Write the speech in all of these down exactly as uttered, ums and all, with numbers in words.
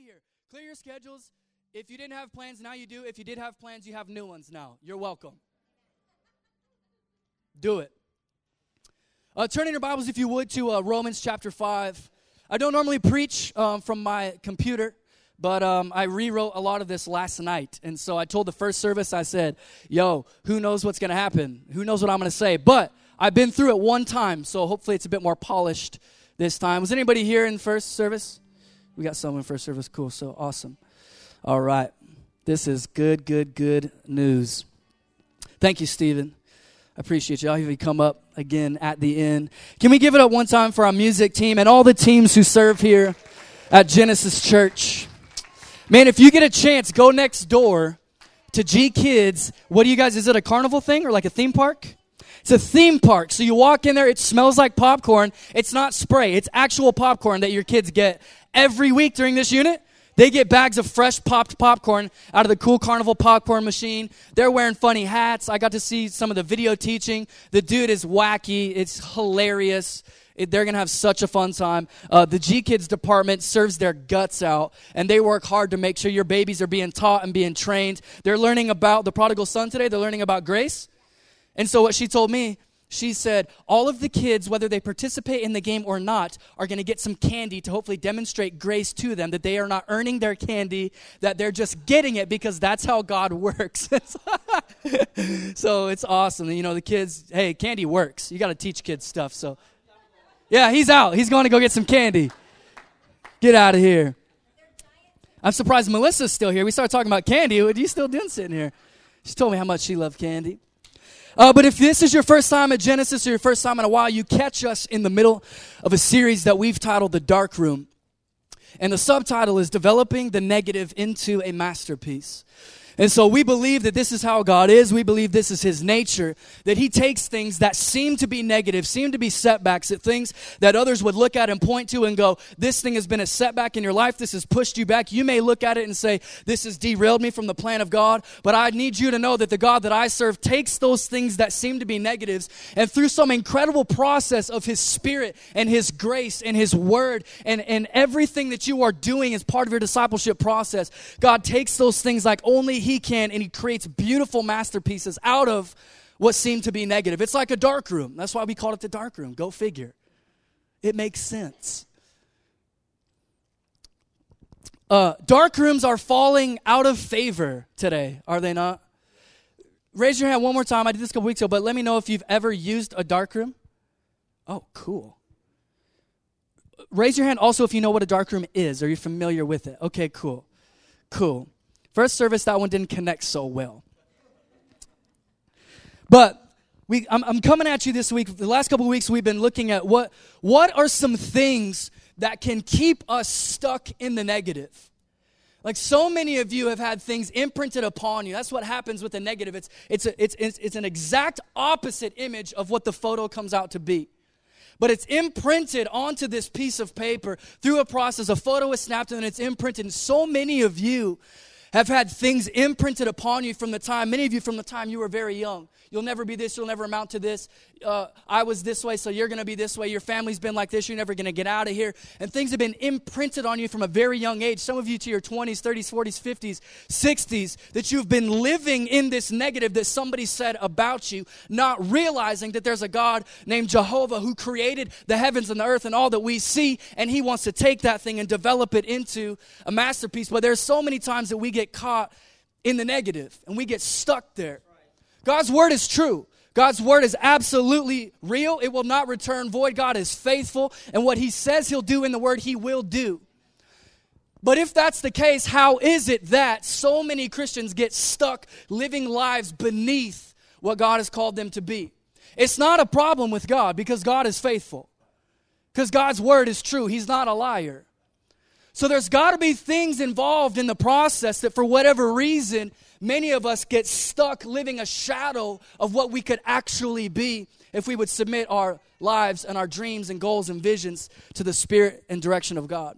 here. Clear your schedules. If you didn't have plans, now you do. If you did have plans, you have new ones now. You're welcome. Do it. Uh, turn in your Bibles, if you would, to uh, Romans chapter five. I don't normally preach um, from my computer, but um, I rewrote a lot of this last night. And so I told the first service, I said, yo, who knows what's going to happen? Who knows what I'm going to say? But I've been through it one time, so hopefully it's a bit more polished this time. Was anybody here in first service? We got someone in first service. Cool, so awesome. All right. This is good, good, good news. Thank you, Stephen. I appreciate you. I'll have you come up again at the end. Can we give it up one time for our music team and all the teams who serve here at Genesis Church? Man, if you get a chance, go next door to G Kids. What do you guys, is it a carnival thing or like a theme park? It's a theme park. So you walk in there, it smells like popcorn. It's not spray. It's actual popcorn that your kids get every week during this unit. They get bags of fresh popped popcorn out of the cool carnival popcorn machine. They're wearing funny hats. I got to see some of the video teaching. The dude is wacky. It's hilarious. It, they're going to have such a fun time. Uh, the G Kids department serves their guts out, and they work hard to make sure your babies are being taught and being trained. They're learning about the prodigal son today. They're learning about grace. And so what she told me, she said, all of the kids, whether they participate in the game or not, are going to get some candy to hopefully demonstrate grace to them, that they are not earning their candy, that they're just getting it because that's how God works. So it's awesome. You know, the kids, hey, candy works. You got to teach kids stuff. So, yeah, he's out. He's going to go get some candy. Get out of here. I'm surprised Melissa's still here. We started talking about candy. What are you still doing sitting here? She told me how much she loved candy. Uh, but if this is your first time at Genesis or your first time in a while, you catch us in the middle of a series that we've titled The Dark Room. And the subtitle is Developing the Negative into a Masterpiece. And so we believe that this is how God is. We believe this is his nature, that he takes things that seem to be negative, seem to be setbacks, that things that others would look at and point to and go, this thing has been a setback in your life. This has pushed you back. You may look at it and say, this has derailed me from the plan of God. But I need you to know that the God that I serve takes those things that seem to be negatives, and through some incredible process of his spirit and his grace and his word and, and everything that you are doing as part of your discipleship process, God takes those things like only he He can, and he creates beautiful masterpieces out of what seem to be negative. It's like a dark room. That's why we call it the dark room. Go figure. It makes sense. Uh, dark rooms are falling out of favor today, are they not? Raise your hand one more time. I did this a couple weeks ago, but let me know if you've ever used a dark room. Oh, cool. Raise your hand also if you know what a dark room is. Are you familiar with it? Okay, cool. Cool. First service, that one didn't connect so well. But we, I'm, I'm coming at you this week. The last couple of weeks, we've been looking at what, what are some things that can keep us stuck in the negative. Like so many of you have had things imprinted upon you. That's what happens with the negative. It's, it's, a, it's, it's, it's an exact opposite image of what the photo comes out to be. But it's imprinted onto this piece of paper through a process. A photo is snapped and it's imprinted. And so many of you have had things imprinted upon you from the time, many of you from the time you were very young. You'll never be this, you'll never amount to this. Uh, I was this way, so you're going to be this way. Your family's been like this, you're never going to get out of here. And things have been imprinted on you from a very young age. Some of you to your twenties, thirties, forties, fifties, sixties, that you've been living in this negative that somebody said about you, not realizing that there's a God named Jehovah who created the heavens and the earth and all that we see, and he wants to take that thing and develop it into a masterpiece. But there's so many times that we get caught in the negative and we get stuck there. God's word is true. God's word is absolutely real. It will not return void. God is faithful, and what he says he'll do in the word, he will do. But if that's the case, how is it that so many Christians get stuck living lives beneath what God has called them to be? It's not a problem with God because God is faithful. Because God's word is true. He's not a liar. So there's got to be things involved in the process that for whatever reason, many of us get stuck living a shadow of what we could actually be if we would submit our lives and our dreams and goals and visions to the spirit and direction of God.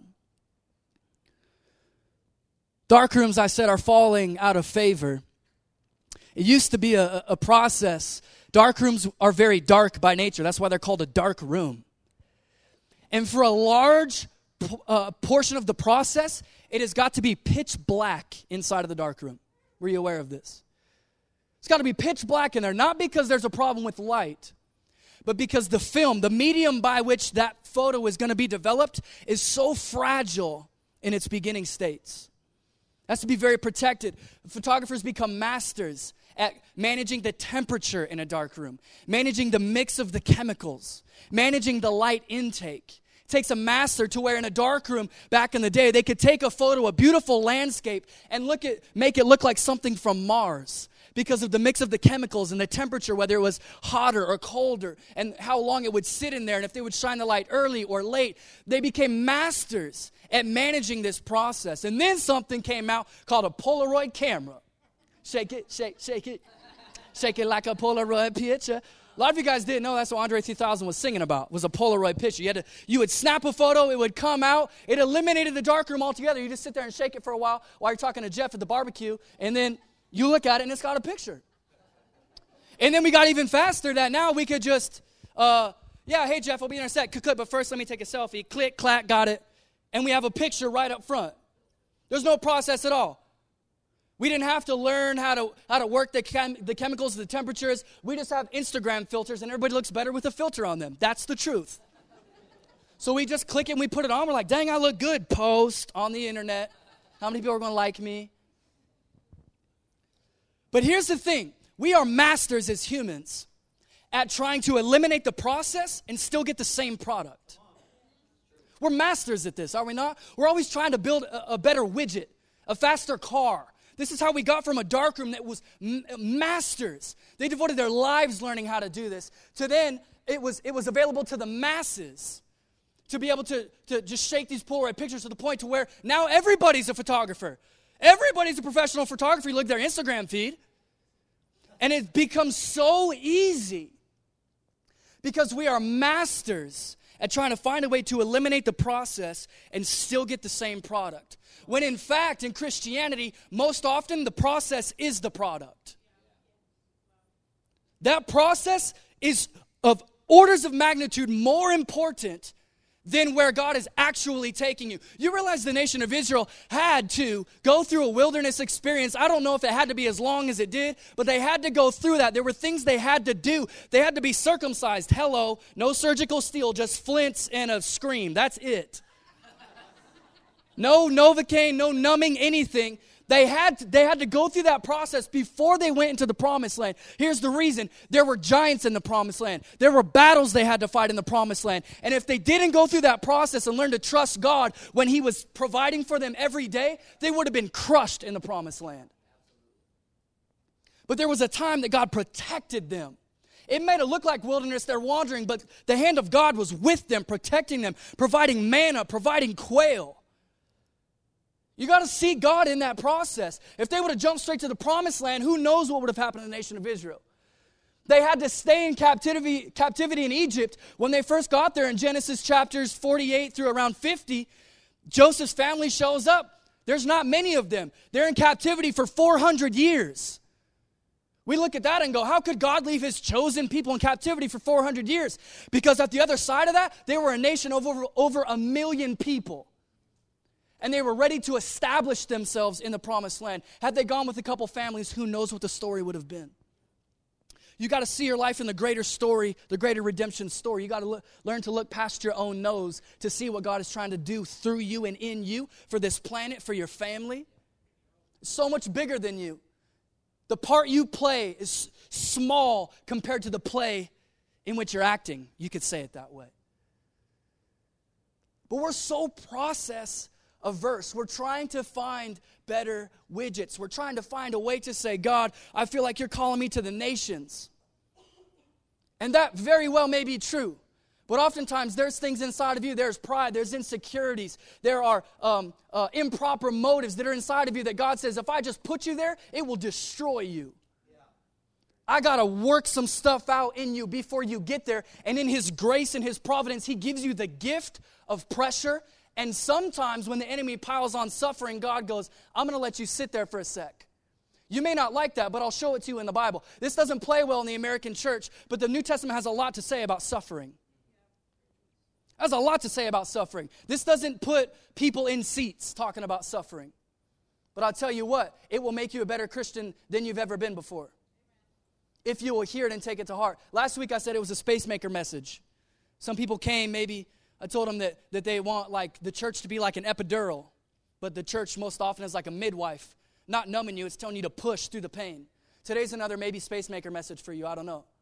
Dark rooms, I said, are falling out of favor. It used to be a, a process. Dark rooms are very dark by nature. That's why they're called a dark room. And for a large uh, portion of the process, it has got to be pitch black inside of the darkroom. Were you aware of this? It's got to be pitch black in there, not because there's a problem with light, but because the film, the medium by which that photo is going to be developed, is so fragile in its beginning states. It has to be very protected. Photographers become masters at managing the temperature in a dark room, managing the mix of the chemicals, managing the light intake. It takes a master to where in a dark room back in the day, they could take a photo, a beautiful landscape, and look at, make it look like something from Mars because of the mix of the chemicals and the temperature, whether it was hotter or colder, and how long it would sit in there, and if they would shine the light early or late. They became masters at managing this process. And then something came out called a Polaroid camera. Shake it, shake, shake it. Shake it like a Polaroid picture. A lot of you guys didn't know that's what Andre three thousand was singing about, was a Polaroid picture. You had to, you would snap a photo, it would come out, it eliminated the darkroom altogether. You just sit there and shake it for a while while you're talking to Jeff at the barbecue, and then you look at it and it's got a picture. And then we got even faster that now we could just, uh, yeah, hey Jeff, I'll be in a sec. Click, but first let me take a selfie. Click, clack, got it. And we have a picture right up front. There's no process at all. We didn't have to learn how to how to work the chem, the chemicals, the temperatures. We just have Instagram filters, and everybody looks better with a filter on them. That's the truth. So we just click it and we put it on. We're like, dang, I look good. Post on the internet. How many people are going to like me? But here's the thing. We are masters as humans at trying to eliminate the process and still get the same product. We're masters at this, are we not? We're always trying to build a, a better widget, a faster car. This is how we got from a darkroom that was m- masters. They devoted their lives learning how to do this. To then, it was it was available to the masses to be able to, to just shake these Polaroid pictures to the point to where now everybody's a photographer. Everybody's a professional photographer. You look at their Instagram feed, and it becomes so easy because we are masters at trying to find a way to eliminate the process and still get the same product. When in fact, in Christianity, most often the process is the product. That process is of orders of magnitude more important than where God is actually taking you. You realize the nation of Israel had to go through a wilderness experience. I don't know if it had to be as long as it did, but they had to go through that. There were things they had to do. They had to be circumcised. Hello, no surgical steel, just flints and a scream. That's it. No Novocaine, no numbing, anything. They had, to, they had to go through that process before they went into the promised land. Here's the reason. There were giants in the promised land. There were battles they had to fight in the promised land. And if they didn't go through that process and learn to trust God when he was providing for them every day, they would have been crushed in the promised land. But there was a time that God protected them. It made it look like wilderness, they're wandering, but the hand of God was with them, protecting them, providing manna, providing quail. You got to see God in that process. If they would have jumped straight to the promised land, who knows what would have happened to the nation of Israel? They had to stay in captivity, captivity in Egypt. When they first got there in Genesis chapters forty-eight through around fifty, Joseph's family shows up. There's not many of them. They're in captivity for four hundred years. We look at that and go, how could God leave his chosen people in captivity for four hundred years? Because at the other side of that, they were a nation of over, over a million people. And they were ready to establish themselves in the promised land. Had they gone with a couple families, who knows what the story would have been. You got to see your life in the greater story, the greater redemption story. You got to look, learn to look past your own nose to see what God is trying to do through you and in you for this planet, for your family. It's so much bigger than you. The part you play is small compared to the play in which you're acting. You could say it that way. But we're so process averse. We're trying to find better widgets. We're trying to find a way to say, God, I feel like you're calling me to the nations. And that very well may be true. But oftentimes there's things inside of you. There's pride. There's insecurities. There are um, uh, improper motives that are inside of you that God says, if I just put you there, it will destroy you. Yeah. I got to work some stuff out in you before you get there. And in his grace and his providence, he gives you the gift of pressure. And sometimes when the enemy piles on suffering, God goes, I'm going to let you sit there for a sec. You may not like that, but I'll show it to you in the Bible. This doesn't play well in the American church, but the New Testament has a lot to say about suffering. That's a lot to say about suffering. This doesn't put people in seats talking about suffering. But I'll tell you what, it will make you a better Christian than you've ever been before, if you will hear it and take it to heart. Last week I said it was a Spacemaker message. Some people came, maybe I told them that, that they want like the church to be like an epidural, but the church most often is like a midwife, not numbing you, it's telling you to push through the pain. Today's another maybe Spacemaker message for you, I don't know.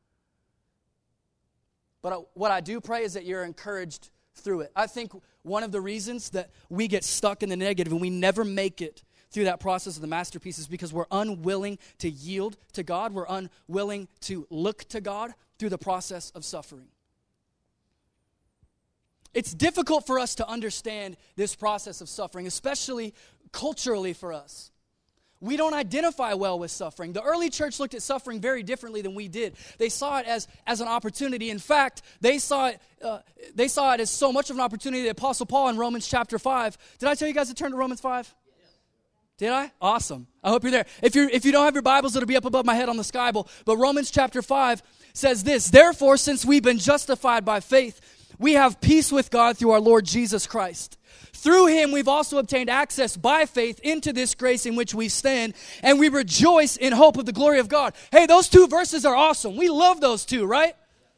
But what I do pray is that you're encouraged through it. I think one of the reasons that we get stuck in the negative and we never make it through that process of the masterpiece is because we're unwilling to yield to God. We're unwilling to look to God through the process of suffering. It's difficult for us to understand this process of suffering, especially culturally for us. We don't identify well with suffering. The early church looked at suffering very differently than we did. They saw it as, as an opportunity. In fact, they saw it uh, they saw it as so much of an opportunity. The Apostle Paul in Romans chapter five. Did I tell you guys to turn to Romans five? Did I? Awesome. I hope you're there. If you if you don't have your Bibles, it'll be up above my head on the Skyble. But Romans chapter five says this: Therefore, since we've been justified by faith, we have peace with God through our Lord Jesus Christ. Through him, we've also obtained access by faith into this grace in which we stand, and we rejoice in hope of the glory of God. Hey, those two verses are awesome. We love those two, right?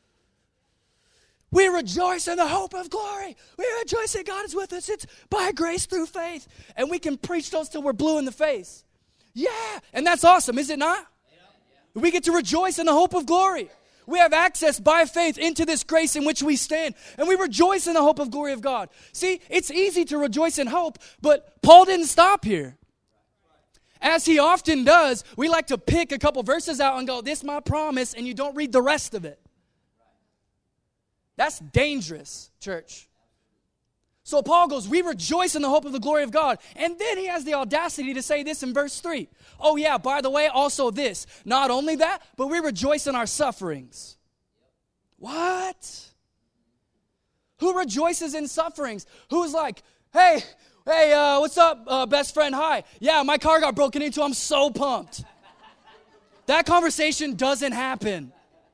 We rejoice in the hope of glory. We rejoice that God is with us. It's by grace through faith. And we can preach those till we're blue in the face. Yeah, and that's awesome, is it not? We get to rejoice in the hope of glory. We have access by faith into this grace in which we stand. And we rejoice in the hope of glory of God. See, it's easy to rejoice in hope, but Paul didn't stop here. As he often does, we like to pick a couple verses out and go, this is my promise, and you don't read the rest of it. That's dangerous, church. So Paul goes, we rejoice in the hope of the glory of God. And then he has the audacity to say this in verse three. Oh yeah, by the way, also this. Not only that, but we rejoice in our sufferings. What? Who rejoices in sufferings? Who's like, hey, hey, uh, what's up, uh, best friend? Hi. Yeah, my car got broken into. I'm so pumped. That conversation doesn't happen.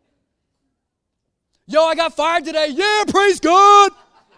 Yo, I got fired today. Yeah, praise God.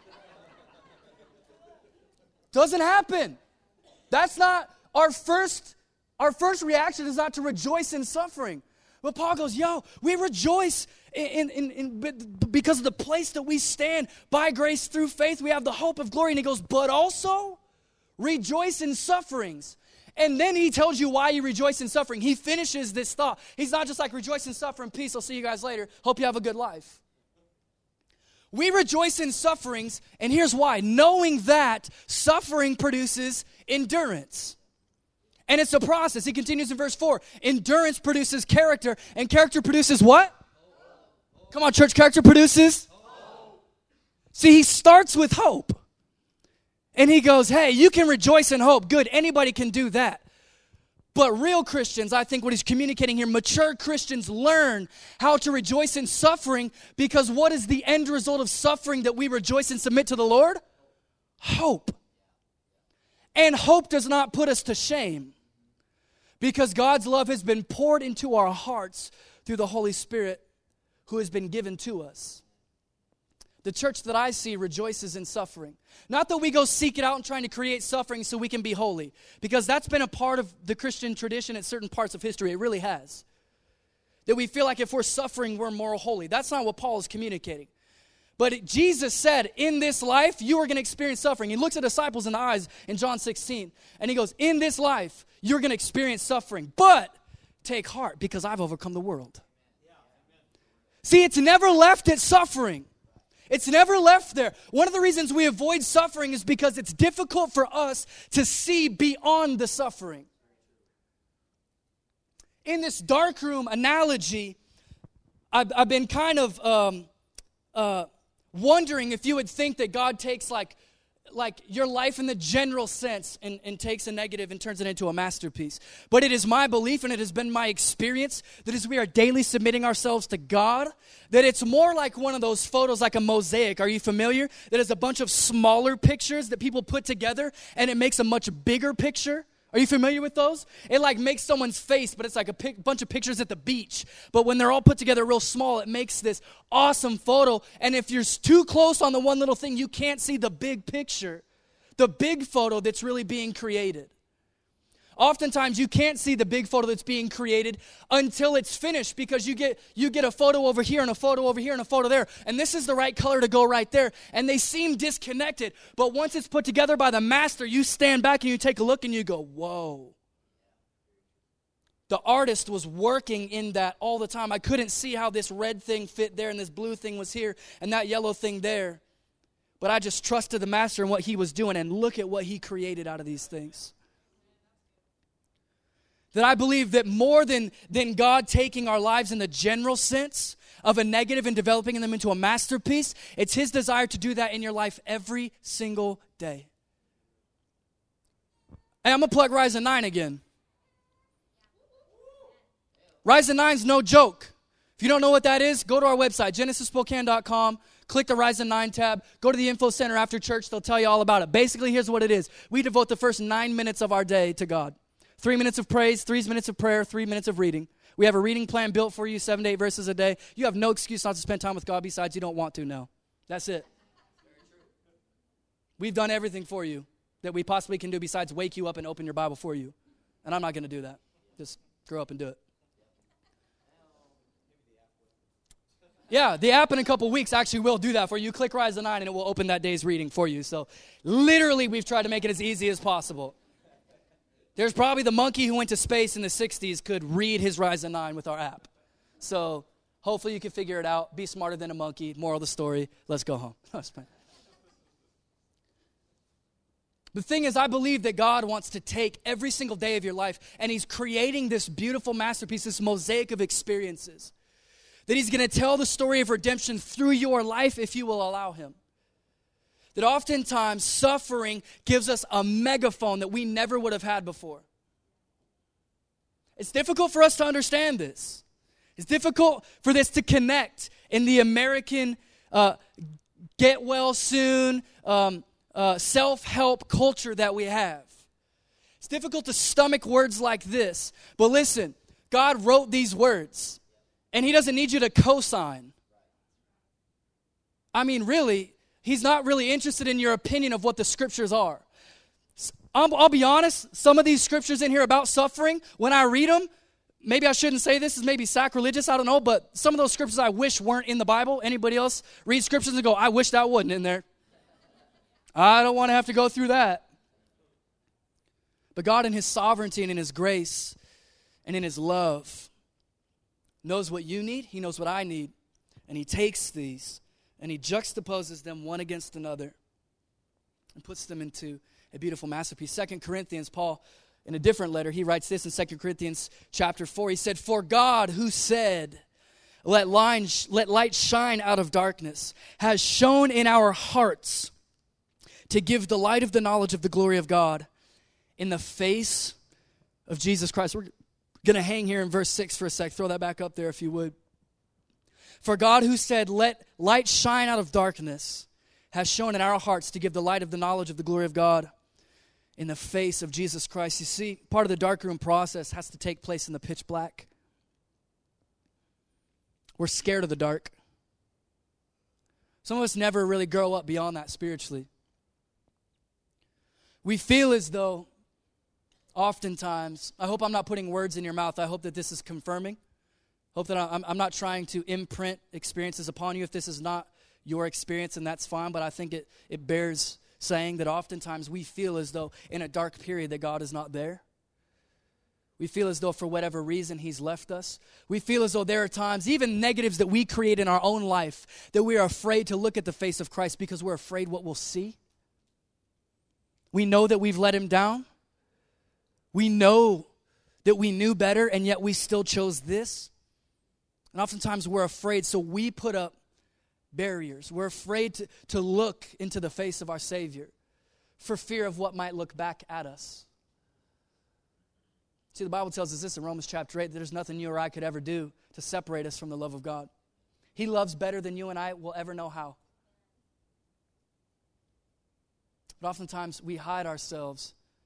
Doesn't happen. That's not our first, our first reaction is not to rejoice in suffering. But Paul goes, yo, we rejoice in, in, in, in because of the place that we stand by grace through faith. We have the hope of glory. And he goes, but also rejoice in sufferings. And then he tells you why you rejoice in suffering. He finishes this thought. He's not just like rejoice in suffering, peace, I'll see you guys later. Hope you have a good life. We rejoice in sufferings, and here's why. Knowing that suffering produces endurance. And it's a process. He continues in verse four. Endurance produces character, and character produces what? Hope. Come on, church, character produces? Hope. See, he starts with hope. And he goes, hey, you can rejoice in hope. Good, anybody can do that. But real Christians, I think what he's communicating here, mature Christians learn how to rejoice in suffering, because what is the end result of suffering that we rejoice and submit to the Lord? Hope. And hope does not put us to shame, because God's love has been poured into our hearts through the Holy Spirit who has been given to us. The church that I see rejoices in suffering. Not that we go seek it out and trying to create suffering so we can be holy, because that's been a part of the Christian tradition at certain parts of history. It really has. That we feel like if we're suffering, we're more holy. That's not what Paul is communicating. But it, Jesus said, in this life, you are going to experience suffering. He looks at disciples in the eyes in John sixteen, and he goes, in this life, you're going to experience suffering. But take heart, because I've overcome the world. See, it's never left at suffering. It's never left there. One of the reasons we avoid suffering is because it's difficult for us to see beyond the suffering. In this darkroom analogy, I've, I've been kind of um, uh, wondering if you would think that God takes like, like your life in the general sense and, and takes a negative and turns it into a masterpiece. But it is my belief, and it has been my experience, that as we are daily submitting ourselves to God, that it's more like one of those photos, like a mosaic. Are you familiar? That is a bunch of smaller pictures that people put together, and it makes a much bigger picture. Are you familiar with those? It like makes someone's face, but it's like a pic- bunch of pictures at the beach. But when they're all put together real small, it makes this awesome photo. And if you're too close on the one little thing, you can't see the big picture, the big photo that's really being created. Oftentimes, you can't see the big photo that's being created until it's finished, because you get you get a photo over here and a photo over here and a photo there, and this is the right color to go right there, and they seem disconnected. But once it's put together by the master, you stand back and you take a look and you go, whoa. The artist was working in that all the time. I couldn't see how this red thing fit there and this blue thing was here and that yellow thing there. But I just trusted the master and what he was doing, and look at what he created out of these things. That I believe that more than, than God taking our lives in the general sense of a negative and developing them into a masterpiece, it's his desire to do that in your life every single day. Hey, I'm going to plug Ryzen nine again. Ryzen nine's no joke. If you don't know what that is, go to our website, genesis spokane dot com. Click the Ryzen nine tab. Go to the info center after church. They'll tell you all about it. Basically, here's what it is. We devote the first nine minutes of our day to God. Three minutes of praise, three minutes of prayer, three minutes of reading. We have a reading plan built for you, seven to eight verses a day. You have no excuse not to spend time with God besides you don't want to now. That's it. We've done everything for you that we possibly can do besides wake you up and open your Bible for you. And I'm not going to do that. Just grow up and do it. Yeah, the app in a couple weeks actually will do that for you. Click Ryzen nine and it will open that day's reading for you. So literally we've tried to make it as easy as possible. There's probably the monkey who went to space in the sixties could read his Ryzen nine with our app. So hopefully you can figure it out. Be smarter than a monkey. Moral of the story, let's go home. The thing is, I believe that God wants to take every single day of your life, and he's creating this beautiful masterpiece, this mosaic of experiences, that he's going to tell the story of redemption through your life if you will allow him. That oftentimes suffering gives us a megaphone that we never would have had before. It's difficult for us to understand this. It's difficult for this to connect in the American uh, get well soon, um, uh, self-help culture that we have. It's difficult to stomach words like this. But listen, God wrote these words, and he doesn't need you to co-sign. I mean, really, he's not really interested in your opinion of what the scriptures are. I'll, I'll be honest, some of these scriptures in here about suffering, when I read them, maybe I shouldn't say this, is maybe sacrilegious, I don't know, but some of those scriptures I wish weren't in the Bible. Anybody else read scriptures and go, I wish that wasn't in there. I don't want to have to go through that. But God in his sovereignty and in his grace and in his love knows what you need, he knows what I need, and he takes these and he juxtaposes them one against another and puts them into a beautiful masterpiece. Second Corinthians, Paul, in a different letter, he writes this in Second Corinthians chapter four. He said, for God who said, let, line, let light shine out of darkness, has shone in our hearts to give the light of the knowledge of the glory of God in the face of Jesus Christ. We're going to hang here in verse six for a sec. Throw that back up there if you would. For God who said, let light shine out of darkness, has shone in our hearts to give the light of the knowledge of the glory of God in the face of Jesus Christ. You see, part of the darkroom process has to take place in the pitch black. We're scared of the dark. Some of us never really grow up beyond that spiritually. We feel as though, oftentimes, I hope I'm not putting words in your mouth. I hope that this is confirming. Hope that I'm, I'm not trying to imprint experiences upon you if this is not your experience, and that's fine, but I think it, it bears saying that oftentimes we feel as though in a dark period that God is not there. We feel as though for whatever reason he's left us. We feel as though there are times, even negatives that we create in our own life, that we are afraid to look at the face of Christ because we're afraid what we'll see. We know that we've let him down. We know that we knew better, and yet we still chose this. And oftentimes we're afraid, so we put up barriers. We're afraid to, to look into the face of our Savior for fear of what might look back at us. See, the Bible tells us this in Romans chapter eight, that there's nothing you or I could ever do to separate us from the love of God. He loves better than you and I will ever know how. But oftentimes we hide ourselves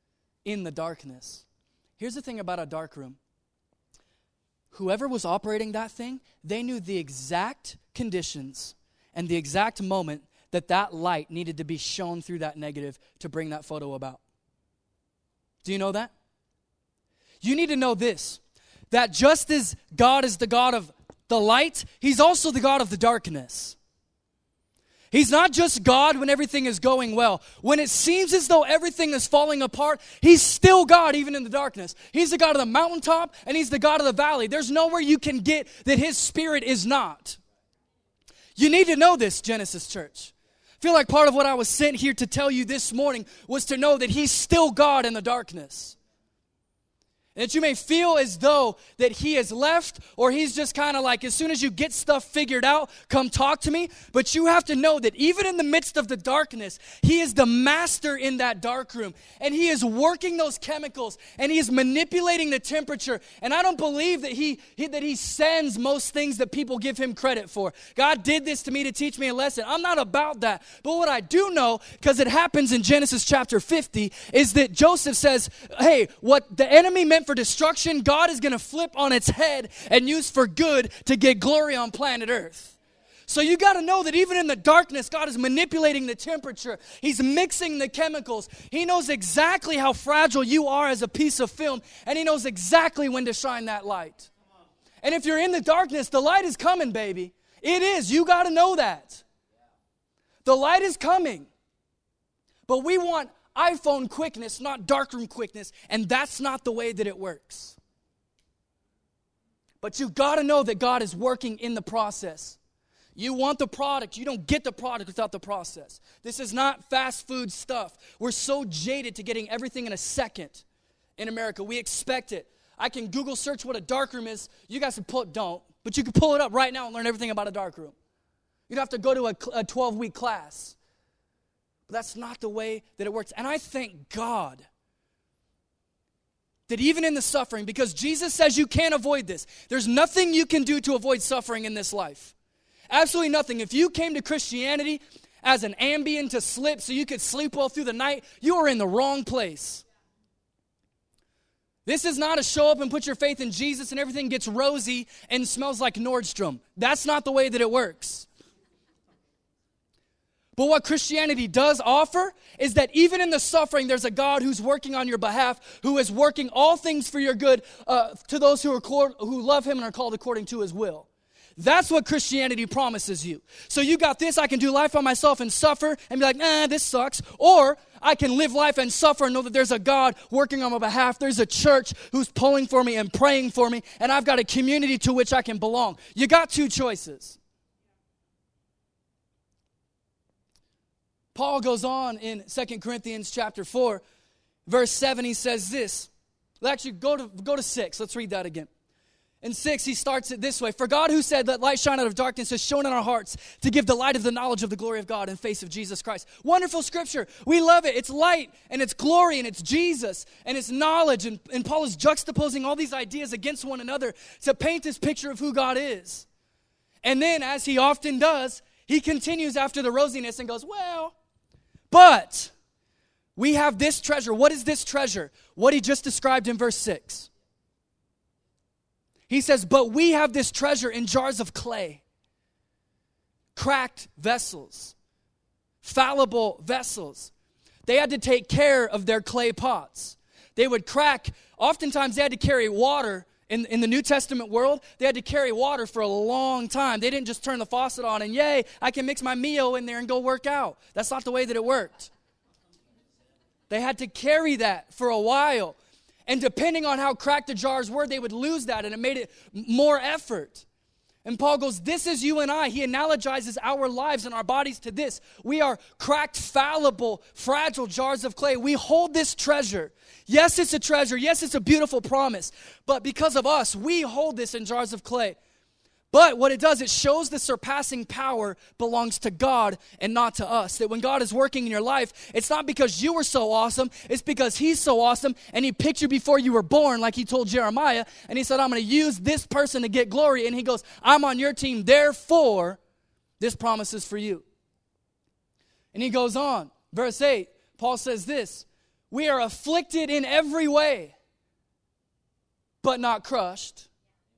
in the darkness. Here's the thing about a dark room. Whoever was operating that thing, they knew the exact conditions and the exact moment that that light needed to be shown through that negative to bring that photo about. Do you know that? You need to know this, that just as God is the God of the light, He's also the God of the darkness. He's not just God when everything is going well. When it seems as though everything is falling apart, He's still God even in the darkness. He's the God of the mountaintop and He's the God of the valley. There's nowhere you can get that His Spirit is not. You need to know this, Genesis Church. I feel like part of what I was sent here to tell you this morning was to know that He's still God in the darkness. And that you may feel as though that He has left, or He's just kind of like, as soon as you get stuff figured out, come talk to me. But you have to know that even in the midst of the darkness, He is the master in that dark room. And He is working those chemicals, and He is manipulating the temperature. And I don't believe that he, he, that he sends most things that people give Him credit for. God did this to me to teach me a lesson. I'm not about that. But what I do know, because it happens in Genesis chapter fifty, is that Joseph says, hey, what the enemy meant for destruction, God is going to flip on its head and use for good to get glory on planet Earth. So you got to know that even in the darkness, God is manipulating the temperature. He's mixing the chemicals. He knows exactly how fragile you are as a piece of film, and He knows exactly when to shine that light. And if you're in the darkness, the light is coming, baby. It is. You got to know that. The light is coming. But we want iPhone quickness, not darkroom quickness, and that's not the way that it works. But you got to know that God is working in the process. You want the product. You don't get the product without the process. This is not fast food stuff. We're so jaded to getting everything in a second in America. We expect it. I can Google search what a darkroom is. You guys can pull it, don't, but you can pull it up right now and learn everything about a darkroom. You don't have to go to a twelve-week class. But that's not the way that it works. And I thank God that even in the suffering, because Jesus says you can't avoid this. There's nothing you can do to avoid suffering in this life. Absolutely nothing. If you came to Christianity as an Ambien to slip so you could sleep well through the night, you are in the wrong place. This is not a show up and put your faith in Jesus and everything gets rosy and smells like Nordstrom. That's not the way that it works. But what Christianity does offer is that even in the suffering, there's a God who's working on your behalf, who is working all things for your good uh, to those who are called, who love Him and are called according to His will. That's what Christianity promises you. So you got this, I can do life by myself and suffer and be like, nah, this sucks. Or I can live life and suffer and know that there's a God working on my behalf. There's a church who's pulling for me and praying for me, and I've got a community to which I can belong. You got two choices. Paul goes on in Second Corinthians chapter four, verse seven, he says this. Actually, go to, go to six. Let's read that again. In six, he starts it this way. For God who said, let light shine out of darkness, has shone in our hearts to give the light of the knowledge of the glory of God in the face of Jesus Christ. Wonderful scripture. We love it. It's light and it's glory and it's Jesus and it's knowledge. And, and Paul is juxtaposing all these ideas against one another to paint this picture of who God is. And then, as he often does, he continues after the rosiness and goes, well, but we have this treasure. What is this treasure? What he just described in verse six. He says, but we have this treasure in jars of clay, cracked vessels, fallible vessels. They had to take care of their clay pots. They would crack. Oftentimes they had to carry water. In, in the New Testament world, they had to carry water for a long time. They didn't just turn the faucet on and, yay, I can mix my Mio in there and go work out. That's not the way that it worked. They had to carry that for a while. And depending on how cracked the jars were, they would lose that, and it made it more effort. And Paul goes, this is you and I. He analogizes our lives and our bodies to this. We are cracked, fallible, fragile jars of clay. We hold this treasure. Yes, it's a treasure. Yes, it's a beautiful promise. But because of us, we hold this in jars of clay. But what it does, it shows the surpassing power belongs to God and not to us. That when God is working in your life, it's not because you were so awesome. It's because He's so awesome, and He picked you before you were born, like He told Jeremiah. And He said, I'm going to use this person to get glory. And He goes, I'm on your team. Therefore, this promise is for you. And he goes on. Verse eight, Paul says this. We are afflicted in every way, but not crushed.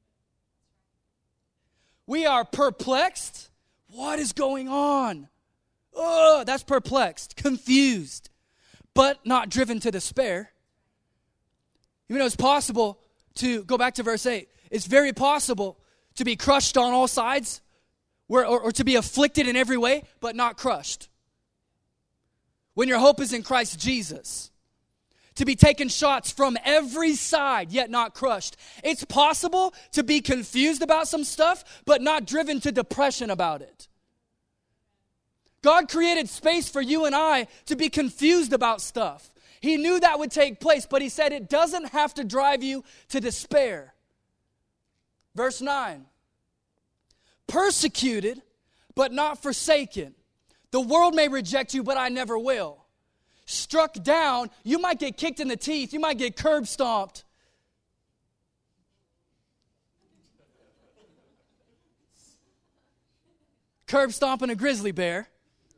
We are perplexed. What is going on? Oh, that's perplexed, confused, but not driven to despair. You know, it's possible to, go back to verse eight, it's very possible to be crushed on all sides, or, or, or to be afflicted in every way, but not crushed. When your hope is in Christ Jesus. To be taking shots from every side, yet not crushed. It's possible to be confused about some stuff, but not driven to depression about it. God created space for you and I to be confused about stuff. He knew that would take place, but he said it doesn't have to drive you to despair. Verse nine. Persecuted, but not forsaken. The world may reject you, but I never will. Struck down, you might get kicked in the teeth. You might get curb stomped. Curb stomping a grizzly bear.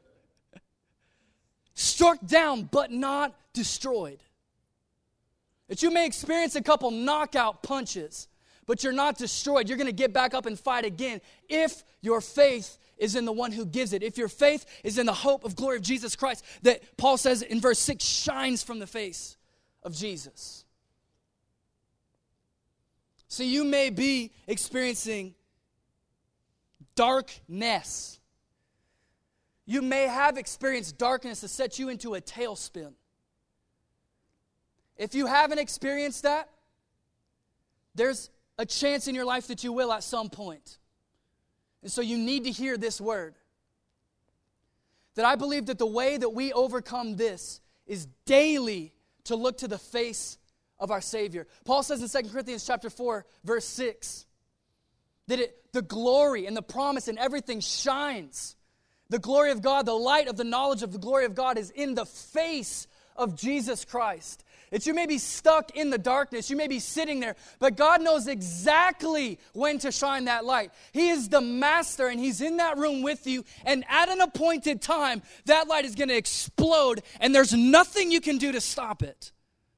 Struck down, but not destroyed. That you may experience a couple knockout punches, but you're not destroyed. You're going to get back up and fight again if your faith is in the one who gives it. If your faith is in the hope of glory of Jesus Christ, that Paul says in verse six, shines from the face of Jesus. So you may be experiencing darkness. You may have experienced darkness to set you into a tailspin. If you haven't experienced that, there's a chance in your life that you will at some point. And so you need to hear this word. That I believe that the way that we overcome this is daily to look to the face of our Savior. Paul says in Second Corinthians chapter four, verse six, that it, the glory and the promise and everything shines. The glory of God, the light of the knowledge of the glory of God is in the face of Jesus Christ. That you may be stuck in the darkness, you may be sitting there, but God knows exactly when to shine that light. He is the master, and He's in that room with you, and at an appointed time, that light is going to explode, and there's nothing you can do to stop it.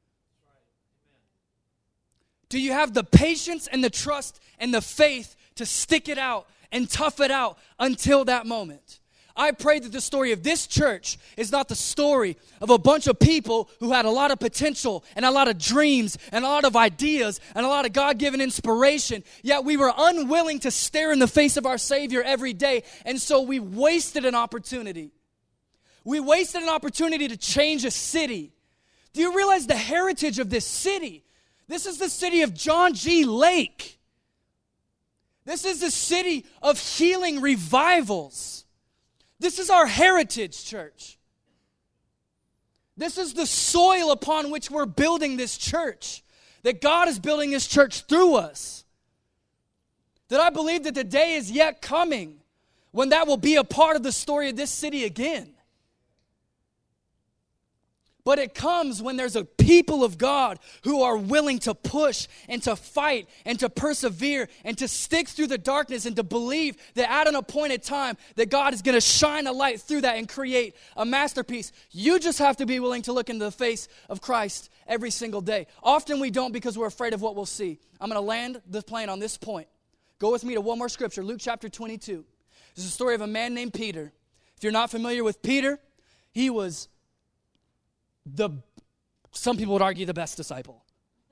Do you have the patience and the trust and the faith to stick it out and tough it out until that moment? I pray that the story of this church is not the story of a bunch of people who had a lot of potential and a lot of dreams and a lot of ideas and a lot of God-given inspiration, yet we were unwilling to stare in the face of our Savior every day, and so we wasted an opportunity. We wasted an opportunity to change a city. Do you realize the heritage of this city? This is the city of John G. Lake. This is the city of healing revivals. This is our heritage, church. This is the soil upon which we're building this church. That God is building this church through us. That I believe that the day is yet coming when that will be a part of the story of this city again. But it comes when there's a people of God who are willing to push and to fight and to persevere and to stick through the darkness and to believe that at an appointed time that God is going to shine a light through that and create a masterpiece. You just have to be willing to look into the face of Christ every single day. Often we don't because we're afraid of what we'll see. I'm going to land the plane on this point. Go with me to one more scripture, Luke chapter twenty-two. This is the story of a man named Peter. If you're not familiar with Peter, he was The, some people would argue, the best disciple.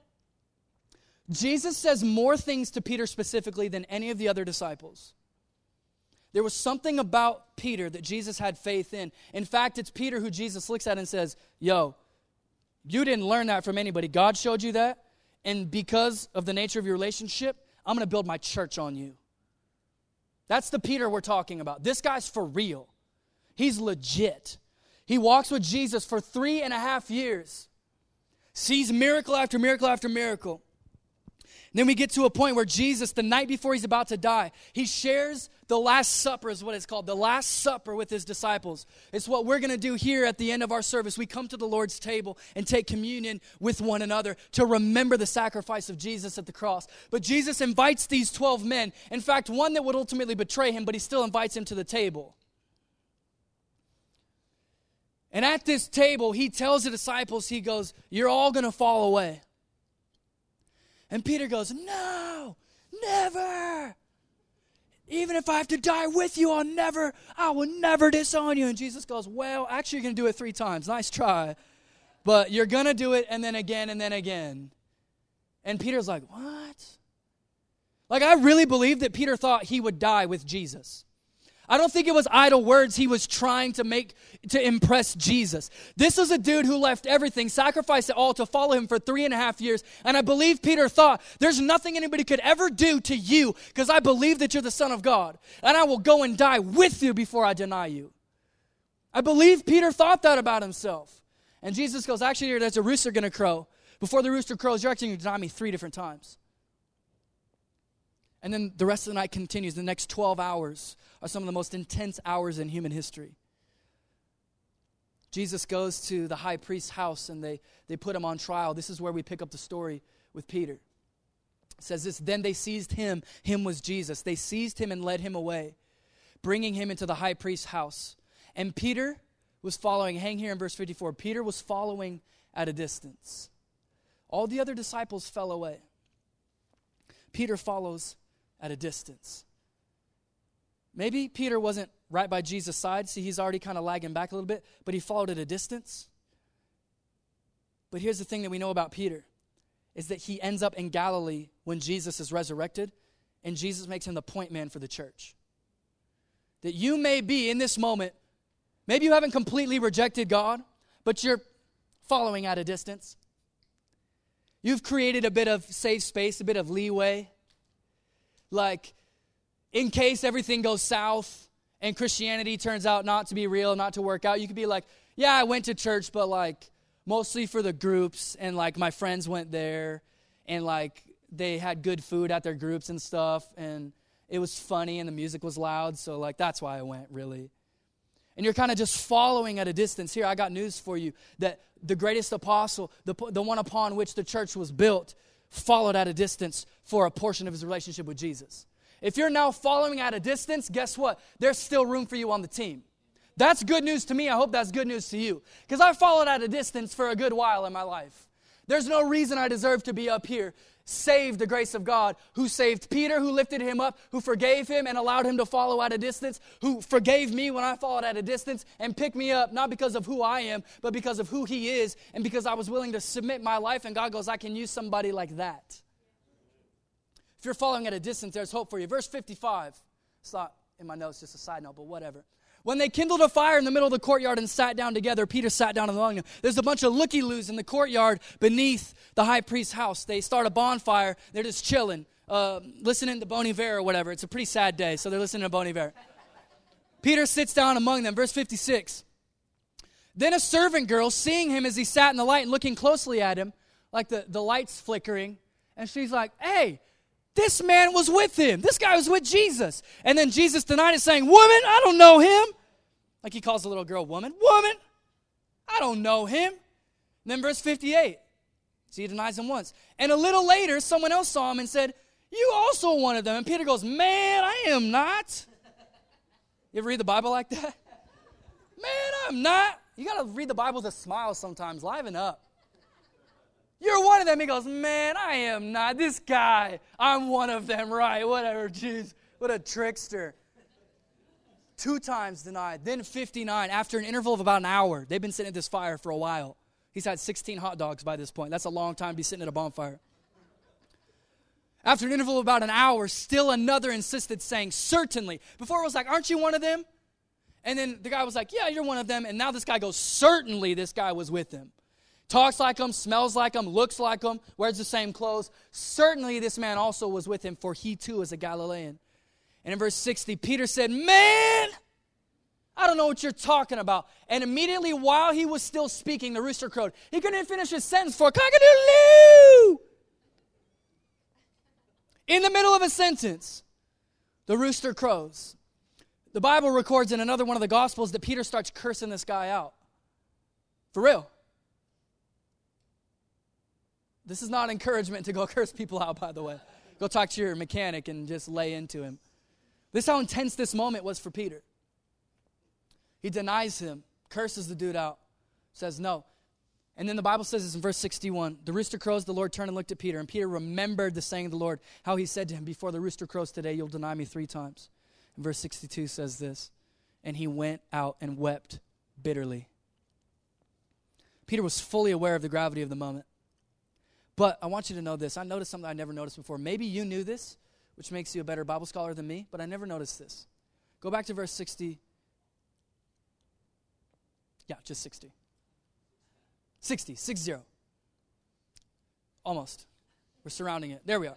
Jesus says more things to Peter specifically than any of the other disciples. There was something about Peter that Jesus had faith in. In fact, it's Peter who Jesus looks at and says, yo, you didn't learn that from anybody. God showed you that, and because of the nature of your relationship, I'm going to build my church on you. That's the Peter we're talking about. This guy's for real. He's legit. He walks with Jesus for three and a half years. Sees miracle after miracle after miracle. And then we get to a point where Jesus, the night before he's about to die, he shares the Last Supper is what it's called. The Last Supper with his disciples. It's what we're going to do here at the end of our service. We come to the Lord's table and take communion with one another to remember the sacrifice of Jesus at the cross. But Jesus invites these twelve men. In fact, one that would ultimately betray him, but he still invites him to the table. And at this table, he tells the disciples, he goes, you're all going to fall away. And Peter goes, no, never. Even if I have to die with you, I'll never, I will never disown you. And Jesus goes, well, actually you're going to do it three times. Nice try. But you're going to do it and then again and then again. And Peter's like, what? Like, I really believe that Peter thought he would die with Jesus. I don't think it was idle words he was trying to make to impress Jesus. This was a dude who left everything, sacrificed it all to follow him for three and a half years. And I believe Peter thought, there's nothing anybody could ever do to you because I believe that you're the Son of God. And I will go and die with you before I deny you. I believe Peter thought that about himself. And Jesus goes, actually, there's a rooster going to crow. Before the rooster crows, you're actually going to deny me three different times. And then the rest of the night continues. The next twelve hours are some of the most intense hours in human history. Jesus goes to the high priest's house and they, they put him on trial. This is where we pick up the story with Peter. It says this, then they seized him. Him was Jesus. They seized him and led him away, bringing him into the high priest's house. And Peter was following, hang here in verse fifty-four, Peter was following at a distance. All the other disciples fell away. Peter follows at a distance. Maybe Peter wasn't right by Jesus' side. See, he's already kind of lagging back a little bit, but he followed at a distance. But here's the thing that we know about Peter, is that he ends up in Galilee when Jesus is resurrected, and Jesus makes him the point man for the church. That you may be in this moment, maybe you haven't completely rejected God, but you're following at a distance. You've created a bit of safe space, a bit of leeway. Like, in case everything goes south and Christianity turns out not to be real, not to work out, you could be like, yeah, I went to church, but like mostly for the groups, and like my friends went there, and like they had good food at their groups and stuff, and it was funny and the music was loud, so like that's why I went, really. And you're kind of just following at a distance. Here, I got news for you, that the greatest apostle, the, the one upon which the church was built, followed at a distance for a portion of his relationship with Jesus. If you're now following at a distance, guess what? There's still room for you on the team. That's good news to me. I hope that's good news to you. Because I followed at a distance for a good while in my life. There's no reason I deserve to be up here. Save the grace of God, who saved Peter, who lifted him up, who forgave him and allowed him to follow at a distance, who forgave me when I followed at a distance and picked me up, not because of who I am, but because of who he is, and because I was willing to submit my life, and God goes, I can use somebody like that. If you're following at a distance, there's hope for you. Verse fifty-five. It's not in my notes, just a side note, but whatever. When they kindled a fire in the middle of the courtyard and sat down together, Peter sat down among them. There's a bunch of looky-loos in the courtyard beneath the high priest's house. They start a bonfire. They're just chilling, uh, listening to Bon Iver or whatever. It's a pretty sad day, so they're listening to Bon Iver. Peter sits down among them. Verse fifty-six. Then a servant girl, seeing him as he sat in the light and looking closely at him, like the, the light's flickering, and she's like, hey, this man was with him. This guy was with Jesus. And then Jesus denied it, saying, woman, I don't know him. Like he calls the little girl, woman. Woman, I don't know him. And then verse fifty-eight. So he denies him once. And a little later, someone else saw him and said, you also one of them. And Peter goes, man, I am not. You ever read the Bible like that? Man, I'm not. You got to read the Bible with a smile sometimes. Liven up. You're one of them. He goes, man, I am not. This guy, I'm one of them, right? Whatever, jeez. What a trickster. Two times denied. Then fifty-nine, after an interval of about an hour. They've been sitting at this fire for a while. He's had sixteen hot dogs by this point. That's a long time to be sitting at a bonfire. After an interval of about an hour, still another insisted, saying, certainly. Before it was like, aren't you one of them? And then the guy was like, yeah, you're one of them. And now this guy goes, certainly this guy was with them. Talks like him, smells like him, looks like him, wears the same clothes. Certainly this man also was with him, for he too is a Galilean. And in verse sixty, Peter said, man, I don't know what you're talking about. And immediately while he was still speaking, the rooster crowed. He couldn't even finish his sentence for cock-a-doodle-doo. In the middle of a sentence, the rooster crows. The Bible records in another one of the Gospels that Peter starts cursing this guy out. For real. This is not encouragement to go curse people out, by the way. Go talk to your mechanic and just lay into him. This is how intense this moment was for Peter. He denies him curses the dude out, says no. And then the Bible says this in verse sixty-one. The rooster crows, the Lord turned and looked at Peter. And Peter remembered the saying of the Lord, how he said to him, before the rooster crows today, you'll deny me three times. And verse sixty-two says this, and he went out and wept bitterly. Peter was fully aware of the gravity of the moment. But I want you to know this. I noticed something I never noticed before. Maybe you knew this, which makes you a better Bible scholar than me, but I never noticed this. Go back to verse sixty. Yeah, just sixty. sixty, six zero. Almost. We're surrounding it. There we are.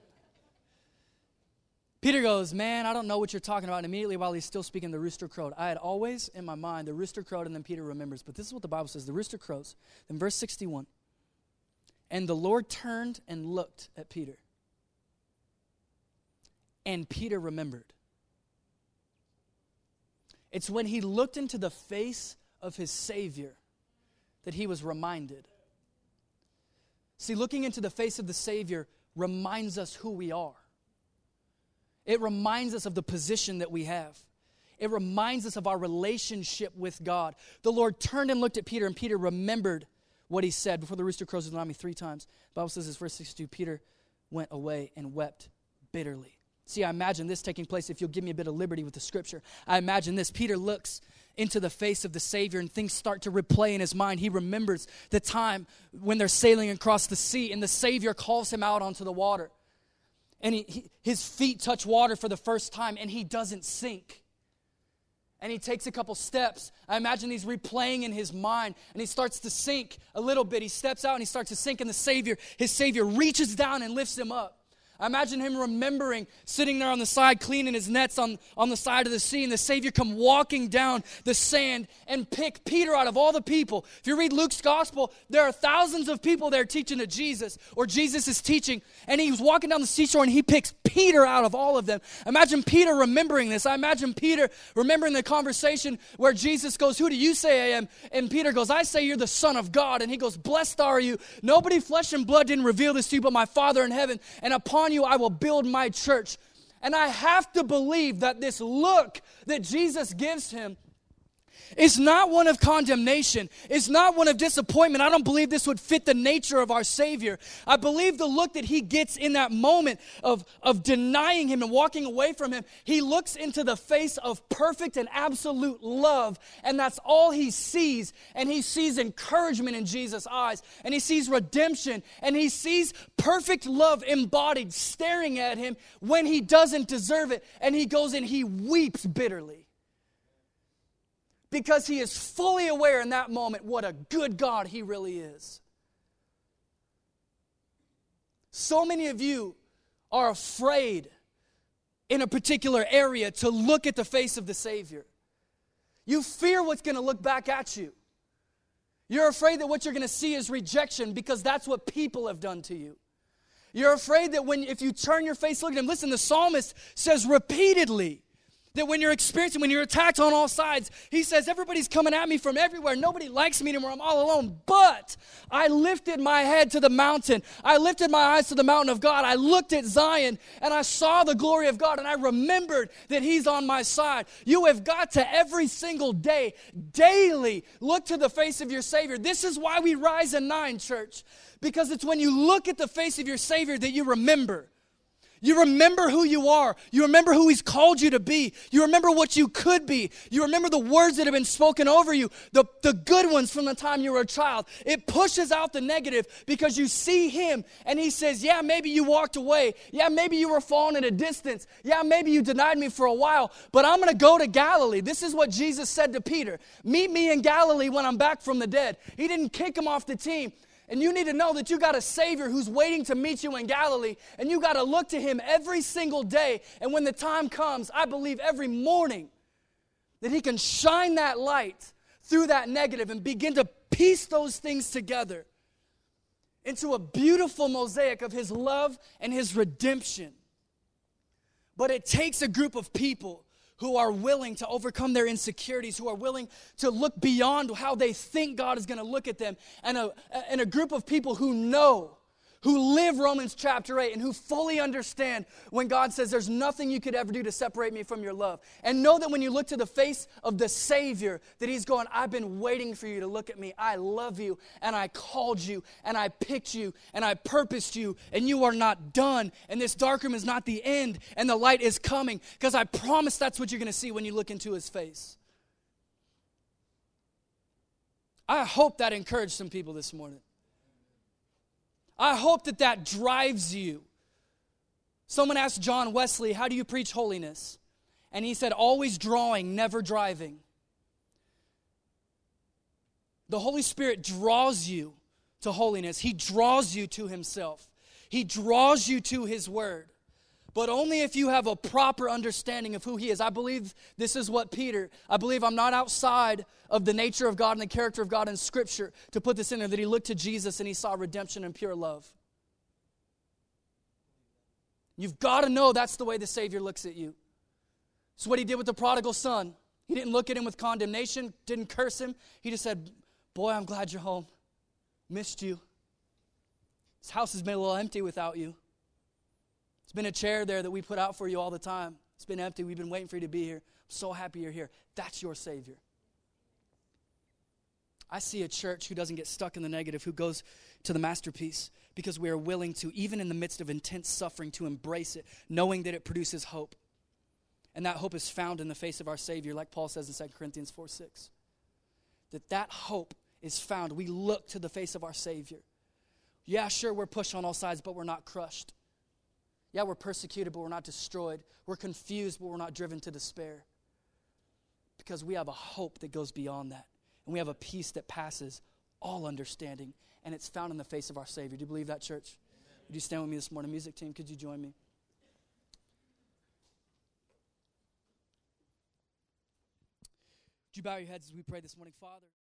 Peter goes, man, I don't know what you're talking about. And immediately while he's still speaking, the rooster crowed. I had always in my mind, the rooster crowed, and then Peter remembers. But this is what the Bible says. The rooster crows. Then verse sixty-one. And the Lord turned and looked at Peter. And Peter remembered. It's when he looked into the face of his Savior that he was reminded. See, looking into the face of the Savior reminds us who we are. It reminds us of the position that we have. It reminds us of our relationship with God. The Lord turned and looked at Peter, and Peter remembered what he said. Before the rooster crows, deny me three times. The Bible says this, verse sixty-two, Peter went away and wept bitterly. See, I imagine this taking place, if you'll give me a bit of liberty with the scripture. I imagine this. Peter looks into the face of the Savior, and things start to replay in his mind. He remembers the time when they're sailing across the sea, and the Savior calls him out onto the water. And he, he, his feet touch water for the first time, and he doesn't sink. And he takes a couple steps. I imagine he's replaying in his mind, and he starts to sink a little bit. He steps out, and he starts to sink, and the Savior, his Savior reaches down and lifts him up. I imagine him remembering sitting there on the side, cleaning his nets on, on the side of the sea, and the Savior come walking down the sand and pick Peter out of all the people. If you read Luke's gospel, there are thousands of people there teaching to Jesus, or Jesus is teaching, and he was walking down the seashore, and he picks Peter out of all of them. Imagine Peter remembering this. I imagine Peter remembering the conversation where Jesus goes, who do you say I am? And Peter goes, I say you're the Son of God. And he goes, blessed are you. Nobody, flesh and blood, didn't reveal this to you, but my Father in heaven. And upon you I will build my church. And I have to believe that this look that Jesus gives him is not one of condemnation. It's not one of disappointment. I don't believe this would fit the nature of our Savior. I believe the look that he gets in that moment of, of denying him and walking away from him, he looks into the face of perfect and absolute love, and that's all he sees. And he sees encouragement in Jesus' eyes, and he sees redemption, and he sees perfect love embodied staring at him when he doesn't deserve it, and he goes and he weeps bitterly. Because he is fully aware in that moment what a good God he really is. So many of you are afraid in a particular area to look at the face of the Savior. You fear what's going to look back at you. You're afraid that what you're going to see is rejection because that's what people have done to you. You're afraid that when if you turn your face, look at him. Listen, the psalmist says repeatedly, that when you're experiencing, when you're attacked on all sides, he says, everybody's coming at me from everywhere. Nobody likes me anymore. I'm all alone. But I lifted my head to the mountain. I lifted my eyes to the mountain of God. I looked at Zion, and I saw the glory of God, and I remembered that he's on my side. You have got to every single day, daily, look to the face of your Savior. This is why we rise at nine, church, because it's when you look at the face of your Savior that you remember. You remember who you are. You remember who he's called you to be. You remember what you could be. You remember the words that have been spoken over you, the, the good ones from the time you were a child. It pushes out the negative because you see him and he says, yeah, maybe you walked away. Yeah, maybe you were falling at a distance. Yeah, maybe you denied me for a while, but I'm going to go to Galilee. This is what Jesus said to Peter. Meet me in Galilee when I'm back from the dead. He didn't kick him off the team. And you need to know that you got a Savior who's waiting to meet you in Galilee. And you got to look to him every single day. And when the time comes, I believe every morning, that he can shine that light through that negative and begin to piece those things together into a beautiful mosaic of his love and his redemption. But it takes a group of people who are willing to overcome their insecurities, who are willing to look beyond how they think God is going to look at them, and a, and a group of people who know, who live Romans chapter eight and who fully understand when God says there's nothing you could ever do to separate me from your love. And know that when you look to the face of the Savior, that he's going, I've been waiting for you to look at me. I love you, and I called you, and I picked you, and I purposed you, and you are not done. And this dark room is not the end, and the light is coming, because I promise that's what you're going to see when you look into his face. I hope that encouraged some people this morning. I hope that that drives you. Someone asked John Wesley, how do you preach holiness? And he said, always drawing, never driving. The Holy Spirit draws you to holiness. He draws you to himself. He draws you to his word. But only if you have a proper understanding of who he is. I believe this is what Peter, I believe I'm not outside of the nature of God and the character of God in Scripture to put this in there, that he looked to Jesus and he saw redemption and pure love. You've got to know that's the way the Savior looks at you. It's what he did with the prodigal son. He didn't look at him with condemnation, didn't curse him. He just said, boy, I'm glad you're home. Missed you. This house has been a little empty without you. There's been a chair there that we put out for you all the time. It's been empty. We've been waiting for you to be here. I'm so happy you're here. That's your Savior. I see a church who doesn't get stuck in the negative, who goes to the masterpiece because we are willing to, even in the midst of intense suffering, to embrace it, knowing that it produces hope. And that hope is found in the face of our Savior, like Paul says in Second Corinthians four six. That that hope is found. We look to the face of our Savior. Yeah, sure, we're pushed on all sides, but we're not crushed. Yeah, we're persecuted, but we're not destroyed. We're confused, but we're not driven to despair. Because we have a hope that goes beyond that. And we have a peace that passes all understanding. And it's found in the face of our Savior. Do you believe that, church? Amen. Would you stand with me this morning? Music team, could you join me? Would you bow your heads as we pray this morning? Father.